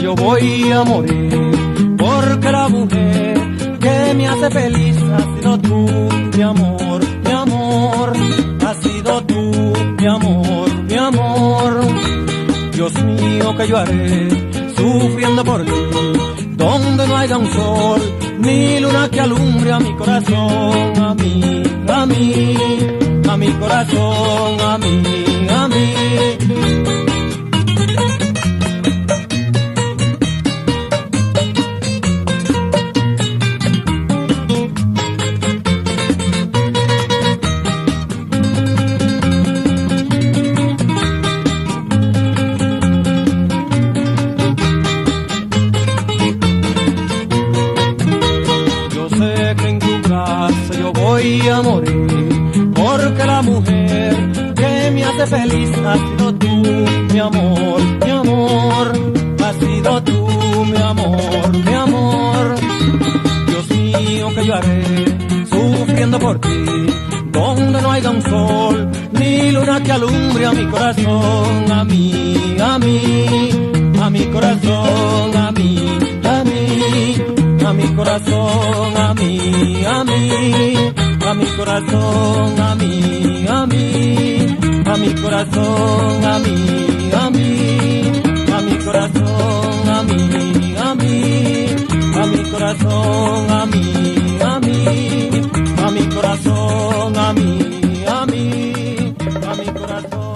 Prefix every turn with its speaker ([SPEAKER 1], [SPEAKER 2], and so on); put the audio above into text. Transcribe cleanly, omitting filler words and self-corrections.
[SPEAKER 1] yo voy a morir, porque la mujer que me hace feliz ha sido tú, mi amor, mi amor, ha sido tú, mi amor, mi amor. Dios mío, ¿qué yo haré sufriendo por ti? Donde no haya un sol, ni luna que alumbre a mi corazón, a mí, a mí, a mi corazón, a mí, a mí. Yo voy a morir, porque la mujer que me hace feliz ha sido tú, mi amor, mi amor, ha sido tú, mi amor, mi amor. Dios mío, ¿qué yo haré sufriendo por ti? Donde no haya un sol, ni luna que alumbre a mi corazón, a mí, a mí, a mi corazón, a mí, a mí, a mi corazón, a mí, a mí, a mi corazón, a mí, a mí, a mi corazón, a mí, a mí, a mi corazón, a mí, a mí, a mi corazón, a mí, a mí, a mi corazón, a mí, a mí, a mi corazón.